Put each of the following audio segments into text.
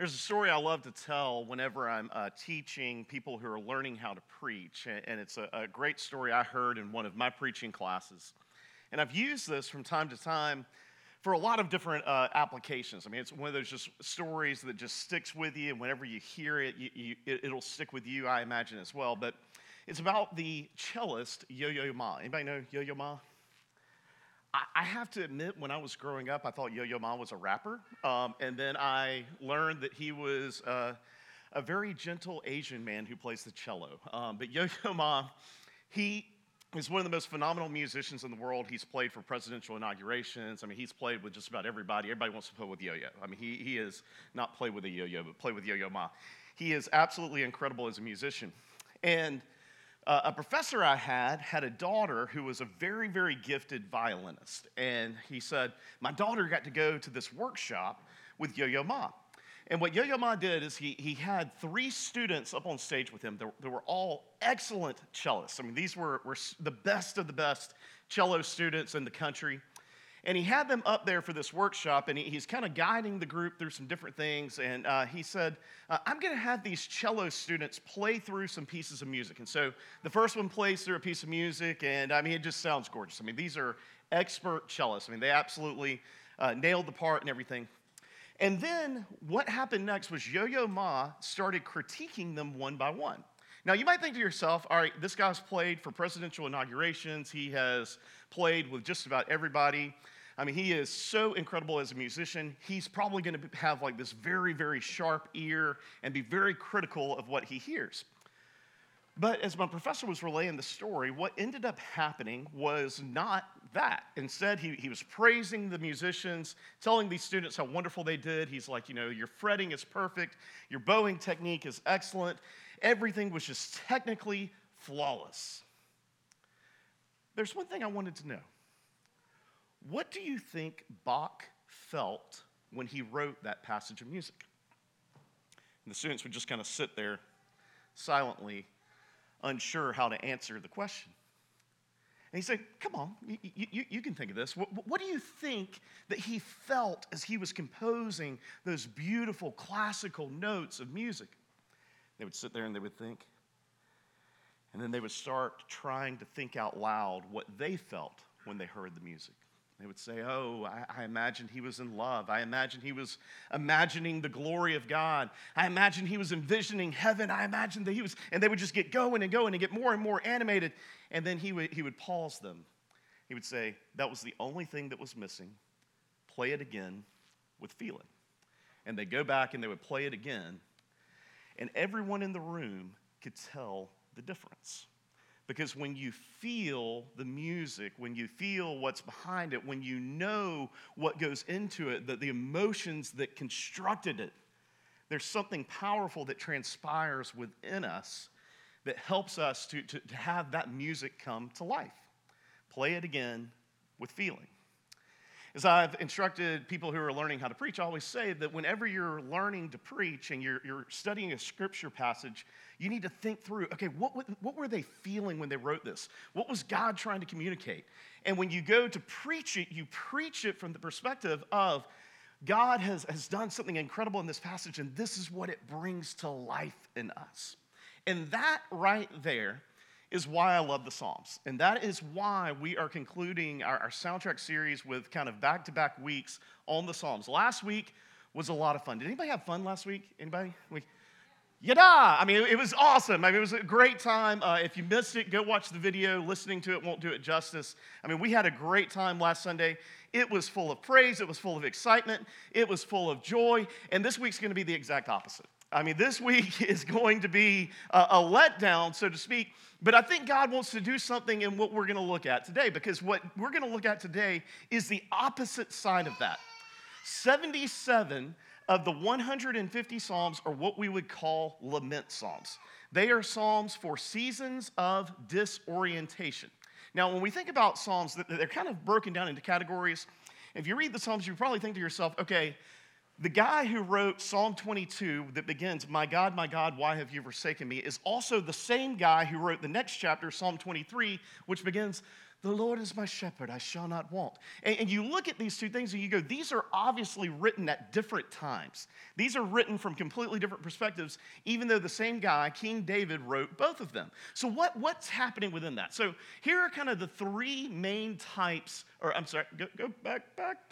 There's a story I love to tell whenever I'm teaching people who are learning how to preach, and it's a great story I heard in one of my preaching classes. And I've used this from time to time for a lot of different applications. I mean, it's one of those just stories that just sticks with you, and whenever you hear it, it'll stick with you, I imagine, as well. But it's about the cellist Yo-Yo Ma. Anybody know Yo-Yo Ma? I have to admit, when I was growing up, I thought Yo-Yo Ma was a rapper. And then I learned that he was a very gentle Asian man who plays the cello. But Yo-Yo Ma, he is one of the most phenomenal musicians in the world. He's played for presidential inaugurations. I mean, he's played with just about everybody. Everybody wants to play with Yo-Yo. I mean, he is not play with a yo-yo, but play with Yo-Yo Ma. He is absolutely incredible as a musician. And a professor I had a daughter who was a very, very gifted violinist. And he said, my daughter got to go to this workshop with Yo-Yo Ma. And what Yo-Yo Ma did is he had 3 students up on stage with him. They were all excellent cellists. I mean, these were the best of the best cello students in the country. And he had them up there for this workshop, and he's kind of guiding the group through some different things. And he said, I'm going to have these cello students play through some pieces of music. And so the first one plays through a piece of music, and I mean, it just sounds gorgeous. I mean, these are expert cellists. I mean, they absolutely nailed the part and everything. And then what happened next was Yo-Yo Ma started critiquing them one by one. Now, you might think to yourself, all right, this guy's played for presidential inaugurations. He has played with just about everybody. I mean, he is so incredible as a musician. He's probably going to have like this very, very sharp ear and be very critical of what he hears. But as my professor was relaying the story, what ended up happening was not that. Instead, he was praising the musicians, telling these students how wonderful they did. He's like, your fretting is perfect. Your bowing technique is excellent. Everything was just technically flawless. There's one thing I wanted to know. What do you think Bach felt when he wrote that passage of music? And the students would just kind of sit there silently, unsure how to answer the question. And he said, come on, you can think of this. What do you think that he felt as he was composing those beautiful classical notes of music? They would sit there and they would think. And then they would start trying to think out loud what they felt when they heard the music. They would say, I imagined he was in love. I imagined he was imagining the glory of God. I imagined he was envisioning heaven. I imagined that he was, and they would just get going and going and get more and more animated. And then he would pause them. He would say, that was the only thing that was missing. Play it again with feeling. And they'd go back and they would play it again. And everyone in the room could tell the difference. Because when you feel the music, when you feel what's behind it, when you know what goes into it, the emotions that constructed it, there's something powerful that transpires within us that helps us to have that music come to life. Play it again with feeling. As I've instructed people who are learning how to preach, I always say that whenever you're learning to preach and you're studying a scripture passage, you need to think through, okay, what were they feeling when they wrote this? What was God trying to communicate? And when you go to preach it, you preach it from the perspective of God has done something incredible in this passage, and this is what it brings to life in us. And that right there is why I love the Psalms. And that is why we are concluding our soundtrack series with kind of back-to-back weeks on the Psalms. Last week was a lot of fun. Did anybody have fun last week? Anybody? Yada! I mean, it was awesome. I mean, it was a great time. If you missed it, go watch the video. Listening to it won't do it justice. I mean, we had a great time last Sunday. It was full of praise. It was full of excitement. It was full of joy. And this week's going to be the exact opposite. I mean, this week is going to be a letdown, so to speak. But I think God wants to do something in what we're going to look at today, because what we're going to look at today is the opposite side of that. 77 of the 150 Psalms are what we would call lament Psalms. They are Psalms for seasons of disorientation. Now, when we think about Psalms, they're kind of broken down into categories. If you read the Psalms, you probably think to yourself, okay, the guy who wrote Psalm 22 that begins, my God, why have you forsaken me, is also the same guy who wrote the next chapter, Psalm 23, which begins, The Lord is my shepherd, I shall not want. And you look at these two things and you go, these are obviously written at different times. These are written from completely different perspectives, even though the same guy, King David, wrote both of them. So what's happening within that? So here are kind of the three main types, or I'm sorry, go back,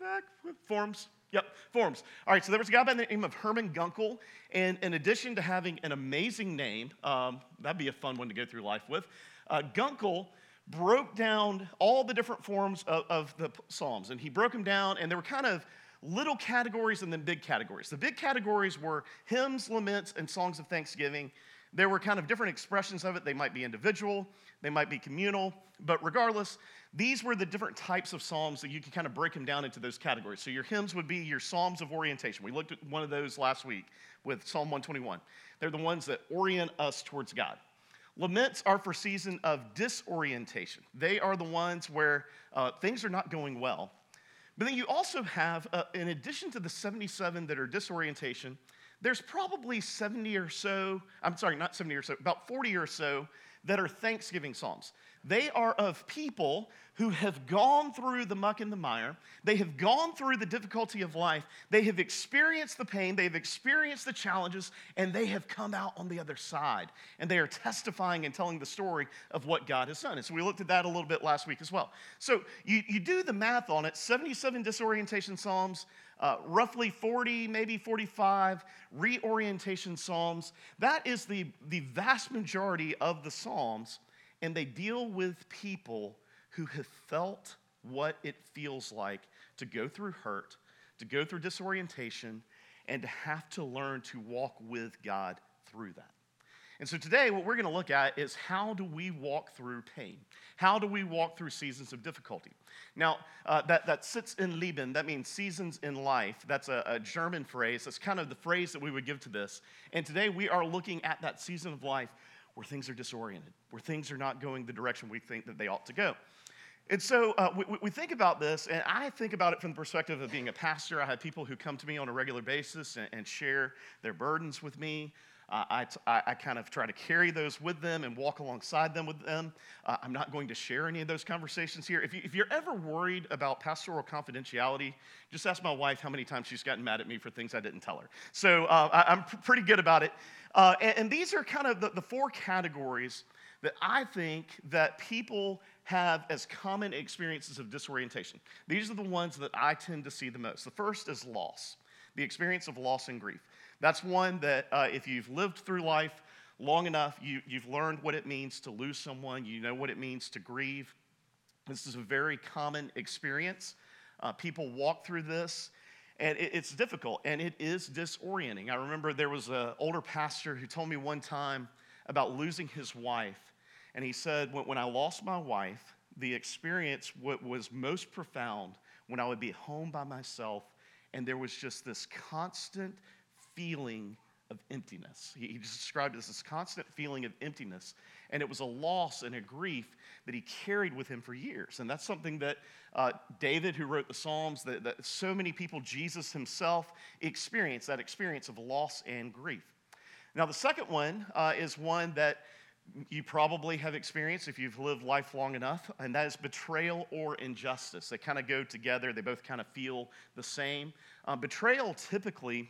forms. Yep, forms. All right, so there was a guy by the name of Herman Gunkel, and in addition to having an amazing name, that'd be a fun one to go through life with, Gunkel broke down all the different forms of the Psalms, and he broke them down, and there were kind of little categories and then big categories. The big categories were hymns, laments, and songs of thanksgiving. There were kind of different expressions of it. They might be individual, they might be communal, but regardless, these were the different types of psalms that you could kind of break them down into those categories. So your hymns would be your psalms of orientation. We looked at one of those last week with Psalm 121. They're the ones that orient us towards God. Laments are for season of disorientation. They are the ones where things are not going well. But then you also have, in addition to the 77 that are disorientation, there's probably 70 or so, I'm sorry, not 70 or so, about 40 or so that are Thanksgiving psalms. They are of people who have gone through the muck and the mire. They have gone through the difficulty of life. They have experienced the pain. They've experienced the challenges, and they have come out on the other side. And they are testifying and telling the story of what God has done. And so we looked at that a little bit last week as well. So you do the math on it, 77 disorientation psalms, roughly 40, maybe 45 reorientation psalms. That is the vast majority of the psalms, and they deal with people who have felt what it feels like to go through hurt, to go through disorientation, and to have to learn to walk with God through that. And so today, what we're going to look at is how do we walk through pain? How do we walk through seasons of difficulty? Now, that sits in Leben, that means seasons in life. That's a German phrase. That's kind of the phrase that we would give to this. And today, we are looking at that season of life where things are disoriented, where things are not going the direction we think that they ought to go. And so we think about this, and I think about it from the perspective of being a pastor. I have people who come to me on a regular basis and share their burdens with me. I kind of try to carry those with them and walk alongside them with them. I'm not going to share any of those conversations here. If you're ever worried about pastoral confidentiality, just ask my wife how many times she's gotten mad at me for things I didn't tell her. So I'm pretty good about it. And these are kind of the four categories that I think that people have as common experiences of disorientation. These are the ones that I tend to see the most. The first is loss, the experience of loss and grief. That's one that if you've lived through life long enough, you've learned what it means to lose someone. You know what it means to grieve. This is a very common experience. People walk through this, and it's difficult, and it is disorienting. I remember there was an older pastor who told me one time about losing his wife, and he said, when I lost my wife, the experience was most profound when I would be home by myself, and there was just this constant feeling of emptiness. He described it as this constant feeling of emptiness, and it was a loss and a grief that he carried with him for years. And that's something that David, who wrote the Psalms, that so many people, Jesus himself, experienced, that experience of loss and grief. Now, the second one is one that you probably have experienced if you've lived life long enough, and that is betrayal or injustice. They kind of go together. They both kind of feel the same. Betrayal typically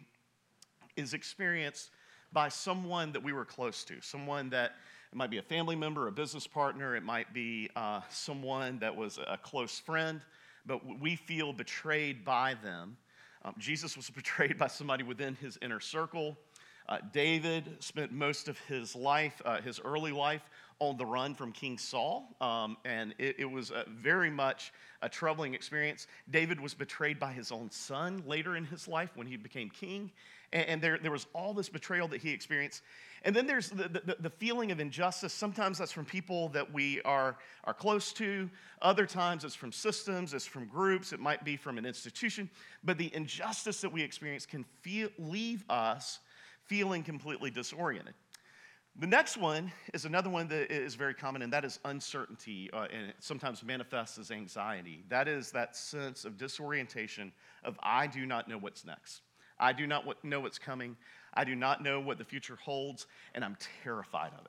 is experienced by someone that we were close to, someone that it might be a family member, a business partner, it might be someone that was a close friend, but we feel betrayed by them. Jesus was betrayed by somebody within his inner circle. David spent most of his life, his early life, on the run from King Saul, and it was very much a troubling experience. David was betrayed by his own son later in his life when he became king, and there was all this betrayal that he experienced. And then there's the feeling of injustice. Sometimes that's from people that we are close to. Other times it's from systems, it's from groups, it might be from an institution. But the injustice that we experience can leave us feeling completely disoriented. The next one is another one that is very common, and that is uncertainty, and it sometimes manifests as anxiety. That is that sense of disorientation of I do not know what's next. I do not know what's coming. I do not know what the future holds, and I'm terrified of it.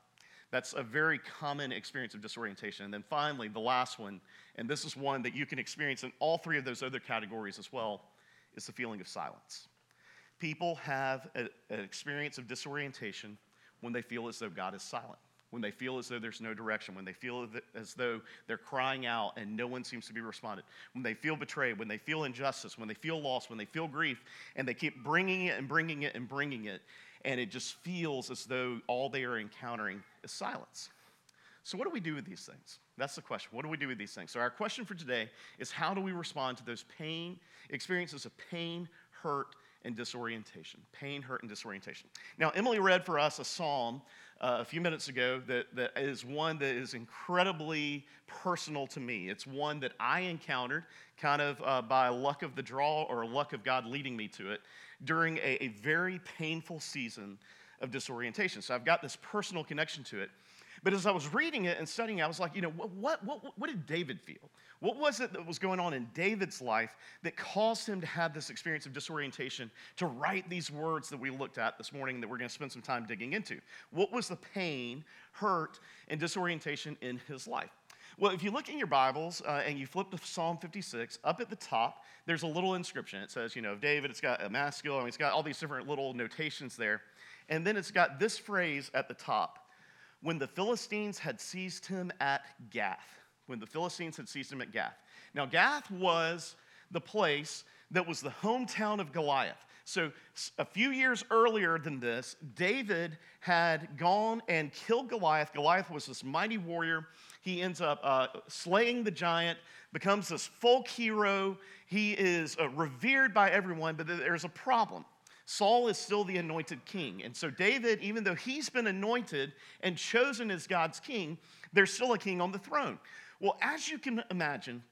That's a very common experience of disorientation. And then finally, the last one, and this is one that you can experience in all three of those other categories as well, is the feeling of silence. People have an experience of disorientation when they feel as though God is silent, when they feel as though there's no direction, when they feel as though they're crying out and no one seems to be responded, when they feel betrayed, when they feel injustice, when they feel lost, when they feel grief, and they keep bringing it and bringing it and bringing it, and it just feels as though all they are encountering is silence. So what do we do with these things? That's the question. What do we do with these things? So our question for today is, how do we respond to those experiences of pain, hurt, and disorientation? Pain, hurt, and disorientation. Now, Emily read for us a psalm a few minutes ago that is one that is incredibly personal to me. It's one that I encountered kind of by luck of the draw or luck of God leading me to it during a very painful season of disorientation. So I've got this personal connection to it. But as I was reading it and studying it, I was like, what did David feel? What was it that was going on in David's life that caused him to have this experience of disorientation, to write these words that we looked at this morning that we're going to spend some time digging into? What was the pain, hurt, and disorientation in his life? Well, if you look in your Bibles and you flip to Psalm 56, up at the top, there's a little inscription. It says, David, it's got a masculine, it's got all these different little notations there. And then it's got this phrase at the top: when the Philistines had seized him at Gath. When the Philistines had seized him at Gath. Now, Gath was the place that was the hometown of Goliath. So a few years earlier than this, David had gone and killed Goliath. Goliath was this mighty warrior. He ends up slaying the giant, becomes this folk hero. He is revered by everyone, but there's a problem. Saul is still the anointed king. And so David, even though he's been anointed and chosen as God's king, there's still a king on the throne. Well, as you can imagine,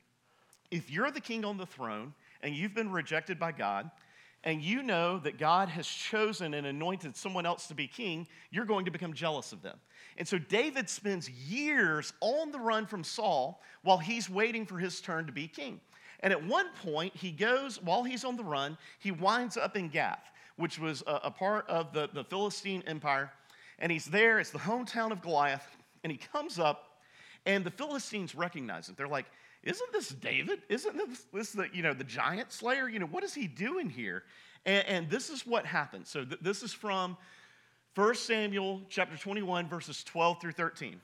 if you're the king on the throne and you've been rejected by God, and you know that God has chosen and anointed someone else to be king, you're going to become jealous of them. And so David spends years on the run from Saul while he's waiting for his turn to be king. And at one point, he goes, while he's on the run, he winds up in Gath, which was a part of the Philistine Empire. And he's there, it's the hometown of Goliath, and he comes up, and the Philistines recognize him. They're like, isn't this David? Isn't this the giant slayer? What is he doing here? And this is what happens. So this is from 1 Samuel chapter 21, verses 12 through 13.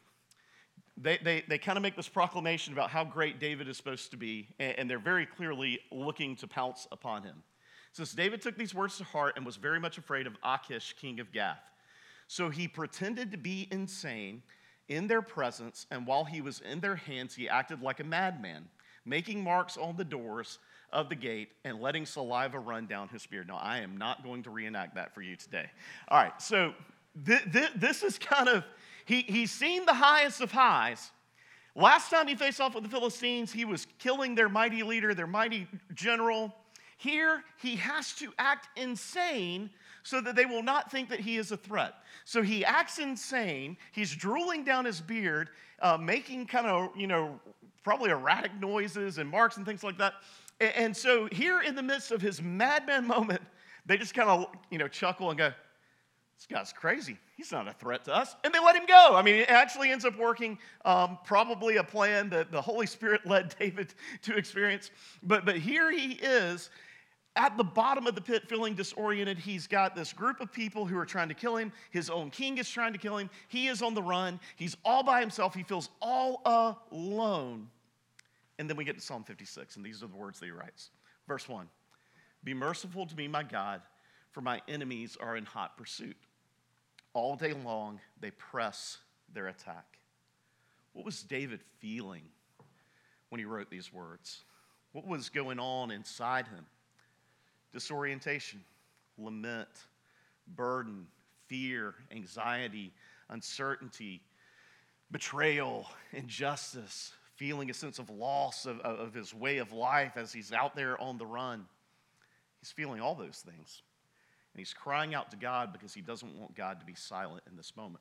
They kind of make this proclamation about how great David is supposed to be, and they're very clearly looking to pounce upon him. It says, David took these words to heart and was very much afraid of Achish, king of Gath. So he pretended to be insane in their presence, and while he was in their hands, he acted like a madman, making marks on the doors of the gate and letting saliva run down his beard. Now, I am not going to reenact that for you today. All right, so this is kind of, he's seen the highest of highs. Last time he faced off with the Philistines, he was killing their mighty leader, their mighty general. Here, he has to act insane so that they will not think that he is a threat. So he acts insane. He's drooling down his beard, making kind of, probably erratic noises and marks and things like that. And so here in the midst of his madman moment, they just kind of, chuckle and go, this guy's crazy. He's not a threat to us. And they let him go. I mean, it actually ends up working, probably a plan that the Holy Spirit led David to experience. But here he is at the bottom of the pit, feeling disoriented. He's got this group of people who are trying to kill him. His own king is trying to kill him. He is on the run. He's all by himself. He feels all alone. And then we get to Psalm 56, and these are the words that he writes. Verse 1, be merciful to me, my God, for my enemies are in hot pursuit. All day long, they press their attack. What was David feeling when he wrote these words? What was going on inside him? Disorientation, lament, burden, fear, anxiety, uncertainty, betrayal, injustice, feeling a sense of loss of his way of life as he's out there on the run. He's feeling all those things. And he's crying out to God because he doesn't want God to be silent in this moment.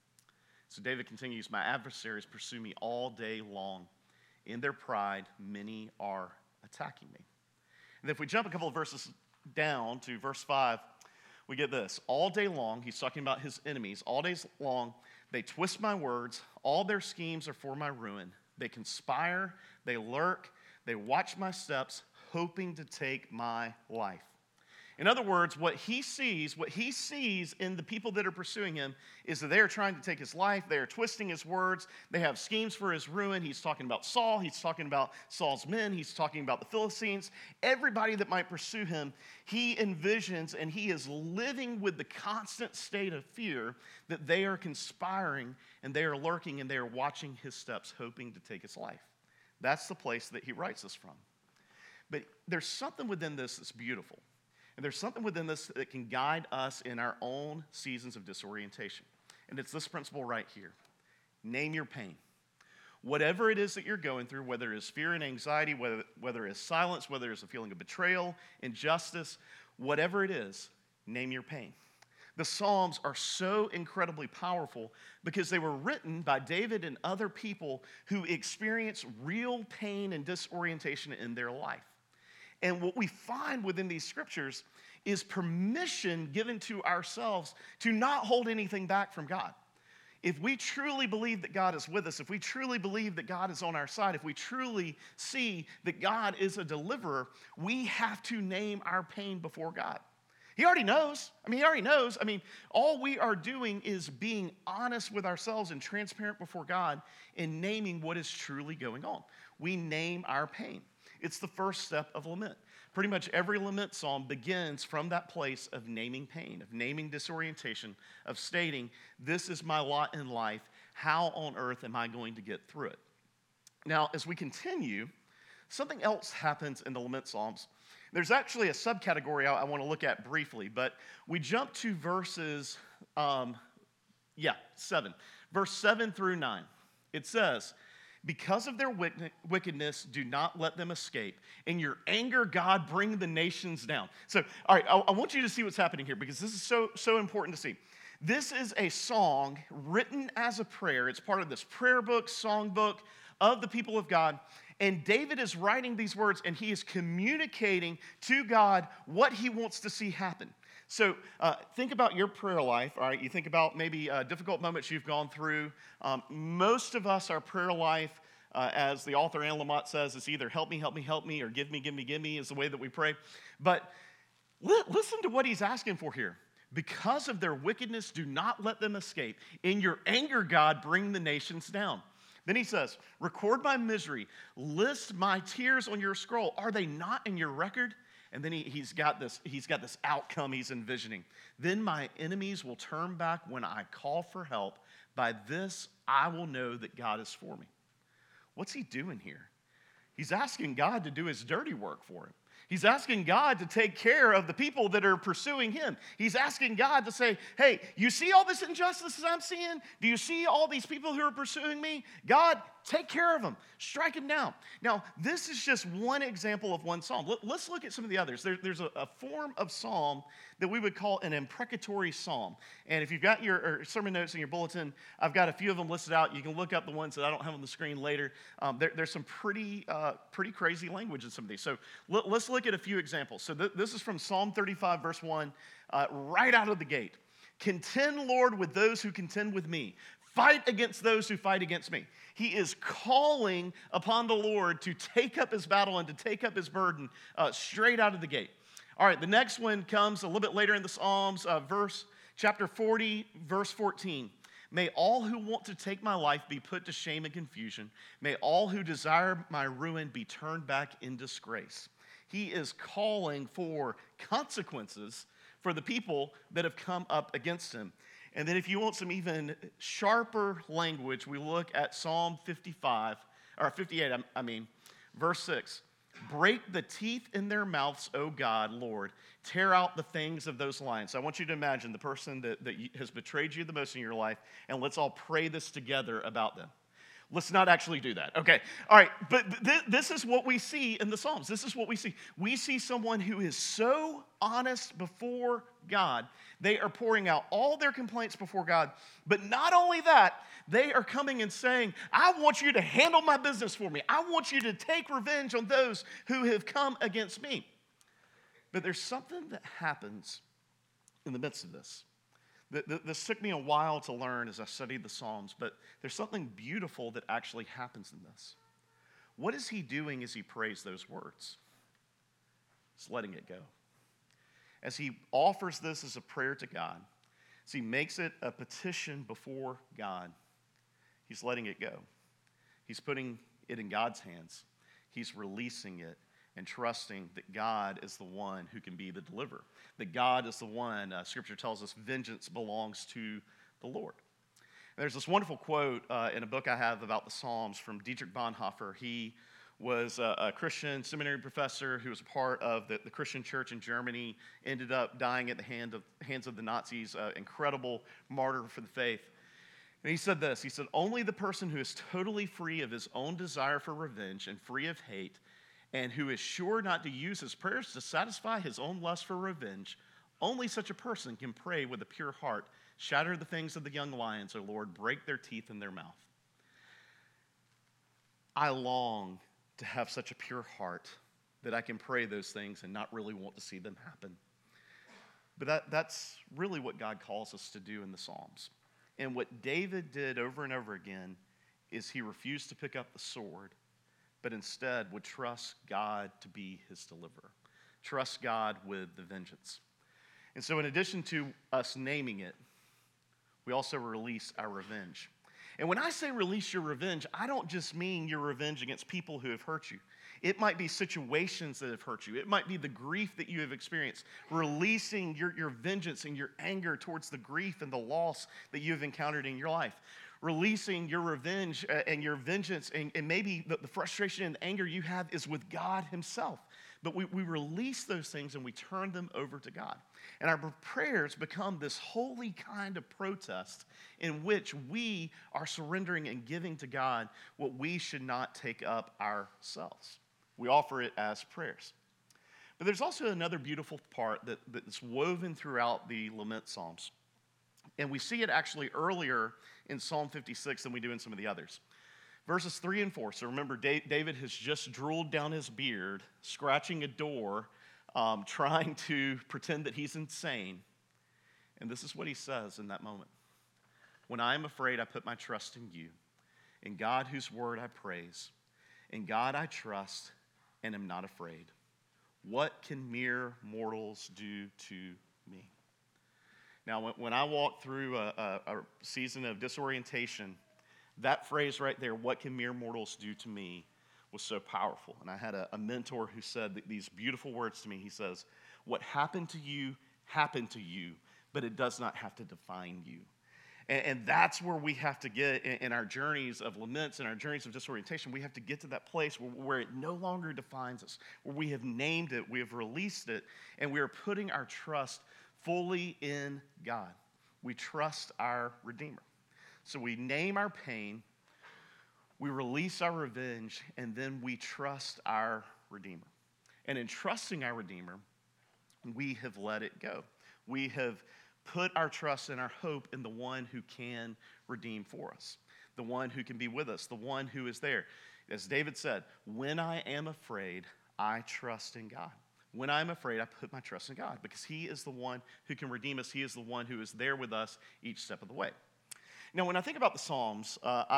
So David continues, my adversaries pursue me all day long. In their pride, many are attacking me. And if we jump a couple of verses down to verse 5, we get this. All day long, he's talking about his enemies. All day long, They twist my words. All their schemes are for my ruin. They conspire, they lurk, they watch my steps, hoping to take my life. In other words, what he sees in the people that are pursuing him is that they are trying to take his life. They are twisting his words. They have schemes for his ruin. He's talking about Saul. He's talking about Saul's men. He's talking about the Philistines. Everybody that might pursue him, he envisions, and he is living with the constant state of fear that they are conspiring and they are lurking and they are watching his steps, hoping to take his life. That's the place that he writes this from. But there's something within this that's beautiful. And there's something within this that can guide us in our own seasons of disorientation. And it's this principle right here. Name your pain. Whatever it is that you're going through, whether it is fear and anxiety, whether it is silence, whether it's a feeling of betrayal, injustice, whatever it is, name your pain. The Psalms are so incredibly powerful because they were written by David and other people who experienced real pain and disorientation in their life. And what we find within these scriptures is permission given to ourselves to not hold anything back from God. If we truly believe that God is with us, if we truly believe that God is on our side, if we truly see that God is a deliverer, we have to name our pain before God. He already knows. All we are doing is being honest with ourselves and transparent before God and naming what is truly going on. We name our pain. It's the first step of lament. Pretty much every lament psalm begins from that place of naming pain, of naming disorientation, of stating, this is my lot in life. How on earth am I going to get through it? Now, as we continue, something else happens in the lament psalms. There's actually a subcategory I want to look at briefly, but we jump to verses 7. Verse 7 through 9. It says, because of their wickedness, do not let them escape. In your anger, God, bring the nations down. So, all right, I want you to see what's happening here because this is so important to see. This is a song written as a prayer. It's part of this prayer book, song book of the people of God. And David is writing these words, and he is communicating to God what he wants to see happen. So think about your prayer life, all right? You think about maybe difficult moments you've gone through. Most of us, our prayer life, as the author Anne Lamott says, is either help me, or give me is the way that we pray. But listen to what he's asking for here. Because of their wickedness, do not let them escape. In your anger, God, bring the nations down. Then he says, record my misery. List my tears on your scroll. Are they not in your record? And then he's got this outcome he's envisioning. Then my enemies will turn back when I call for help. By this, I will know that God is for me. What's he doing here? He's asking God to do his dirty work for him. He's asking God to take care of the people that are pursuing him. He's asking God to say, hey, you see all this injustice I'm seeing? Do you see all these people who are pursuing me? God, take care of them. Strike them down. Now, this is just one example of one psalm. Let's look at some of the others. There's a form of psalm that we would call an imprecatory psalm. And if you've got your sermon notes in your bulletin, I've got a few of them listed out. You can look up the ones that I don't have on the screen later. There's some pretty crazy language in some of these. So let's look at a few examples. So this is from Psalm 35, verse 1, right out of the gate. Contend, Lord, with those who contend with me. Fight against those who fight against me. He is calling upon the Lord to take up his battle and to take up his burden straight out of the gate. All right, the next one comes a little bit later in the Psalms, chapter 40, verse 14. May all who want to take my life be put to shame and confusion. May all who desire my ruin be turned back in disgrace. He is calling for consequences for the people that have come up against him. And then if you want some even sharper language, we look at Psalm 58, verse 6. Break the teeth in their mouths, O God, Lord. Tear out the fangs of those lions. So I want you to imagine the person that has betrayed you the most in your life, and let's all pray this together about them. Let's not actually do that. Okay, all right, but this is what we see in the Psalms. This is what we see. We see someone who is so honest before God. They are pouring out all their complaints before God. But not only that, they are coming and saying, I want you to handle my business for me. I want you to take revenge on those who have come against me. But there's something that happens in the midst of this. This took me a while to learn as I studied the Psalms, but there's something beautiful that actually happens in this. What is he doing as he prays those words? He's letting it go. As he offers this as a prayer to God, as he makes it a petition before God, he's letting it go. He's putting it in God's hands. He's releasing it and trusting that God is the one who can be the deliverer. That God is the one, Scripture tells us, vengeance belongs to the Lord. And there's this wonderful quote in a book I have about the Psalms from Dietrich Bonhoeffer. He was a Christian seminary professor who was a part of the Christian church in Germany, ended up dying at the hands of the Nazis, incredible martyr for the faith. And he said this, he said, "Only the person who is totally free of his own desire for revenge and free of hate, and who is sure not to use his prayers to satisfy his own lust for revenge, only such a person can pray with a pure heart, shatter the fangs of the young lions, O Lord, break their teeth in their mouth." I long to have such a pure heart that I can pray those things and not really want to see them happen. But that's really what God calls us to do in the Psalms. And what David did over and over again is he refused to pick up the sword, but instead would trust God to be his deliverer. Trust God with the vengeance. And so in addition to us naming it, we also release our revenge. And when I say release your revenge, I don't just mean your revenge against people who have hurt you. It might be situations that have hurt you. It might be the grief that you have experienced. Releasing your vengeance and your anger towards the grief and the loss that you have encountered in your life. Releasing your revenge and your vengeance, and maybe the frustration and anger you have is with God himself. But we release those things and we turn them over to God. And our prayers become this holy kind of protest in which we are surrendering and giving to God what we should not take up ourselves. We offer it as prayers. But there's also another beautiful part that's woven throughout the lament psalms. And we see it actually earlier in Psalm 56 than we do in some of the others. Verses 3 and 4. So remember, David has just drooled down his beard, scratching a door, trying to pretend that he's insane. And this is what he says in that moment. "When I am afraid, I put my trust in you. In God whose word I praise. In God I trust and am not afraid. What can mere mortals do to me?" Now, when I walked through a season of disorientation, that phrase right there, "what can mere mortals do to me," was so powerful. And I had a mentor who said these beautiful words to me. He says, "What happened to you, but it does not have to define you." And that's where we have to get in our journeys of laments and our journeys of disorientation. We have to get to that place where it no longer defines us, where we have named it, we have released it, and we are putting our trust fully in God. We trust our Redeemer. So we name our pain, we release our revenge, and then we trust our Redeemer. And in trusting our Redeemer, we have let it go. We have put our trust and our hope in the one who can redeem for us, the one who can be with us, the one who is there. As David said, "When I am afraid, I trust in God." When I'm afraid, I put my trust in God because he is the one who can redeem us. He is the one who is there with us each step of the way. Now, when I think about the Psalms,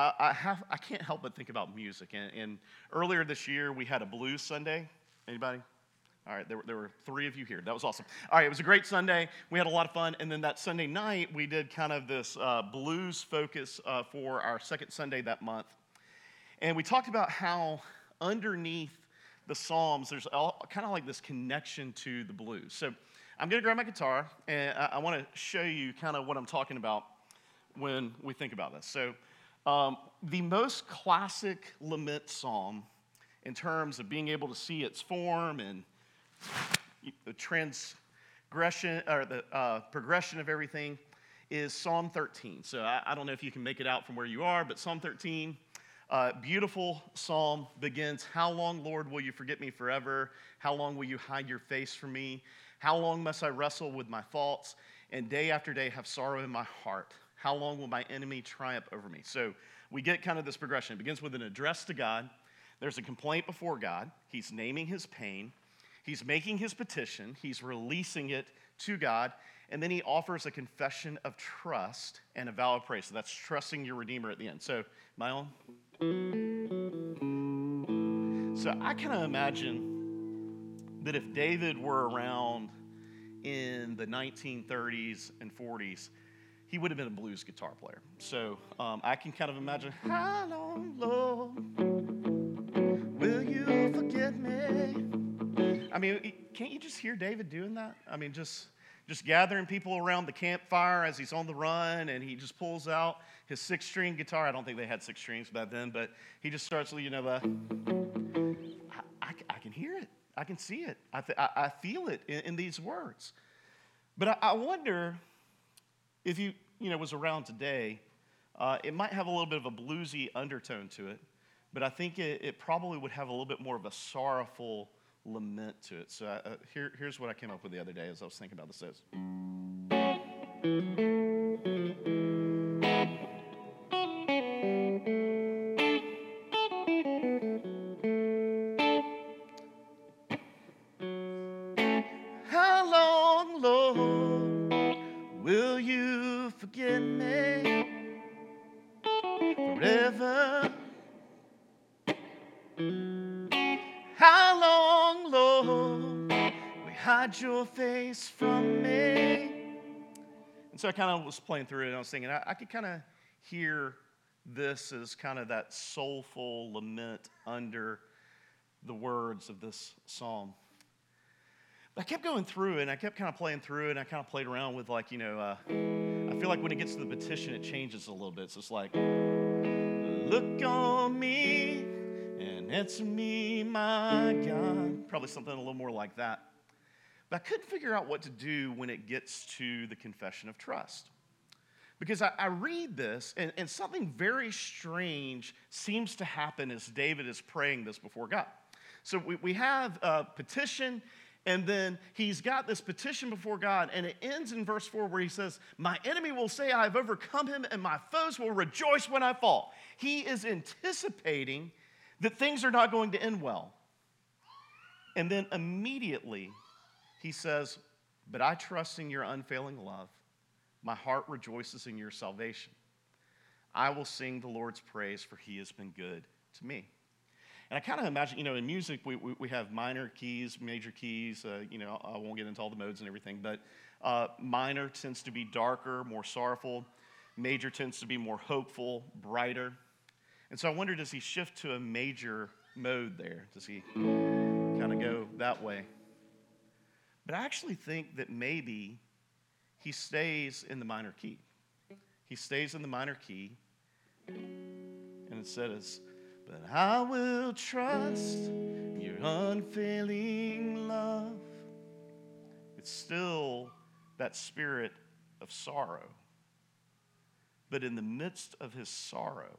I can't help but think about music. And earlier this year, we had a blues Sunday. Anybody? All right, there were 3 of you here. That was awesome. All right, it was a great Sunday. We had a lot of fun. And then that Sunday night, we did kind of this blues focus for our second Sunday that month. And we talked about how underneath the Psalms, there's kind of like this connection to the blues. So I'm going to grab my guitar, and I want to show you kind of what I'm talking about when we think about this. So the most classic lament psalm in terms of being able to see its form and the transgression or the progression of everything is Psalm 13. So I don't know if you can make it out from where you are, but Psalm 13, beautiful psalm, begins, "How long, Lord, will you forget me forever? How long will you hide your face from me? How long must I wrestle with my thoughts and day after day have sorrow in my heart? How long will my enemy triumph over me?" So we get kind of this progression. It begins with an address to God. There's a complaint before God. He's naming his pain. He's making his petition. He's releasing it to God. And then he offers a confession of trust and a vow of praise. So that's trusting your Redeemer at the end. So, my own. So I kind of imagine that if David were around in the 1930s and 40s, he would have been a blues guitar player. So I can kind of imagine, how long, Lord, will you forget me? I mean, can't you just hear David doing that? I mean, just gathering people around the campfire as he's on the run, and he just pulls out his 6-string guitar. I don't think they had 6 strings back then, but he just starts, I can hear it. I can see it. I feel it in these words. But I wonder if you was around today, it might have a little bit of a bluesy undertone to it, but I think it probably would have a little bit more of a sorrowful lament to it. So here's what I came up with the other day as I was thinking about this. How long, Lord, will you forget me? Forever. How long, Lord, will you hide your face from me? And so I kind of was playing through it, and I was thinking, I could kind of hear this as kind of that soulful lament under the words of this psalm. But I kept going through it, and I kept kind of playing through it, and I kind of played around with, I feel like when it gets to the petition, it changes a little bit. So it's like, look on me and answer me, my God. Probably something a little more like that. But I couldn't figure out what to do when it gets to the confession of trust. Because I read this, and something very strange seems to happen as David is praying this before God. So we have a petition, and then he's got this petition before God, and it ends in verse 4 where he says, my enemy will say I have overcome him, and my foes will rejoice when I fall. He is anticipating that things are not going to end well. And then immediately he says, but I trust in your unfailing love. My heart rejoices in your salvation. I will sing the Lord's praise, for he has been good to me. And I kind of imagine, in music, we have minor keys, major keys. I won't get into all the modes and everything, but minor tends to be darker, more sorrowful. Major tends to be more hopeful, brighter. And so I wonder, does he shift to a major mode there? Does he kind of go that way? But I actually think that maybe he stays in the minor key. He stays in the minor key, and it says, but I will trust your unfailing love. It's still that spirit of sorrow. But in the midst of his sorrow,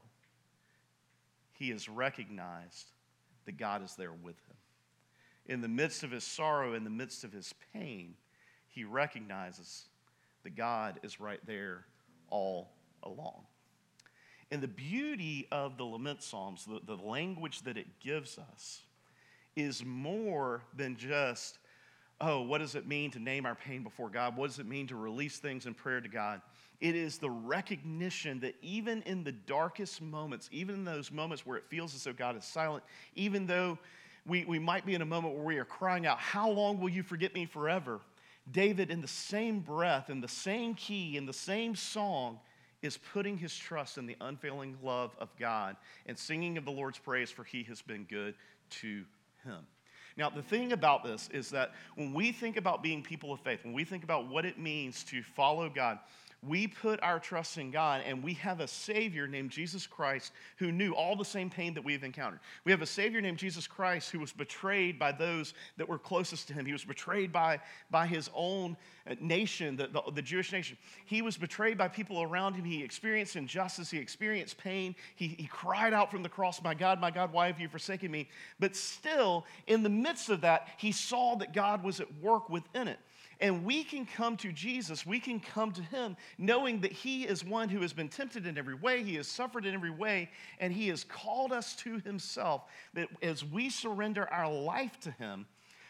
he has recognized that God is there with him. In the midst of his sorrow, in the midst of his pain, he recognizes that God is right there all along. And the beauty of the lament psalms, the language that it gives us, is more than just, what does it mean to name our pain before God? What does it mean to release things in prayer to God? It is the recognition that even in the darkest moments, even in those moments where it feels as though God is silent, even though we might be in a moment where we are crying out, how long will you forget me forever? David, in the same breath, in the same key, in the same song, is putting his trust in the unfailing love of God and singing of the Lord's praise, for he has been good to him. Now, the thing about this is that when we think about being people of faith, when we think about what it means to follow God, we put our trust in God, and we have a Savior named Jesus Christ who knew all the same pain that we've encountered. We have a Savior named Jesus Christ who was betrayed by those that were closest to him. He was betrayed by his own nation, the Jewish nation. He was betrayed by people around him. He experienced injustice. He experienced pain. He cried out from the cross, my God, why have you forsaken me? But still, in the midst of that, he saw that God was at work within it. And we can come to Jesus, we can come to him knowing that he is one who has been tempted in every way, he has suffered in every way, and he has called us to himself, that as we surrender our life to him,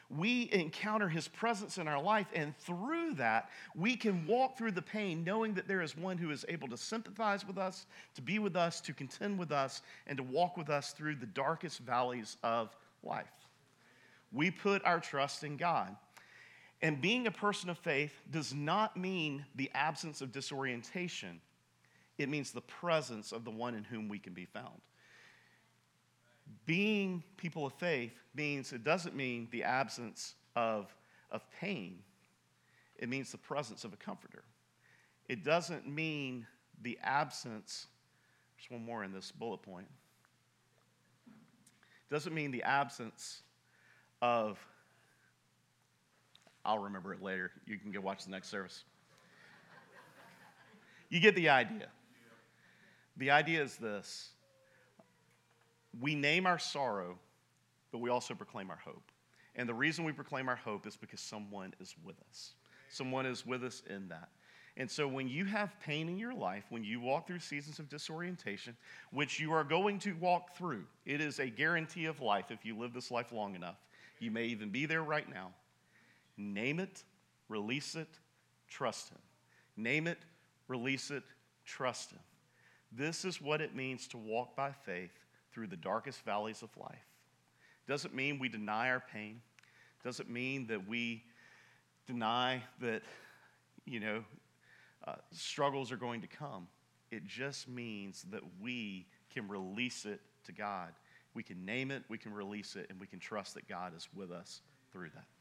We encounter his presence in our life, and through that, we can walk through the pain knowing that there is one who is able to sympathize with us, to be with us, to contend with us, and to walk with us through the darkest valleys of life. We put our trust in God. And being a person of faith does not mean the absence of disorientation. It means the presence of the one in whom we can be found. Being people of faith means it doesn't mean the absence of pain. It means the presence of a comforter. It doesn't mean the absence, there's one more in this bullet point. It doesn't mean the absence of, I'll remember it later. You can go watch the next service. You get the idea. The idea is this. We name our sorrow, but we also proclaim our hope. And the reason we proclaim our hope is because someone is with us. Someone is with us in that. And so when you have pain in your life, when you walk through seasons of disorientation, which you are going to walk through, it is a guarantee of life if you live this life long enough. You may even be there right now. Name it, release it, trust him. Name it, release it, trust him. This is what it means to walk by faith through the darkest valleys of life. Doesn't mean we deny our pain. Doesn't mean that we deny that, struggles are going to come. It just means that we can release it to God. We can name it, we can release it, and we can trust that God is with us through that.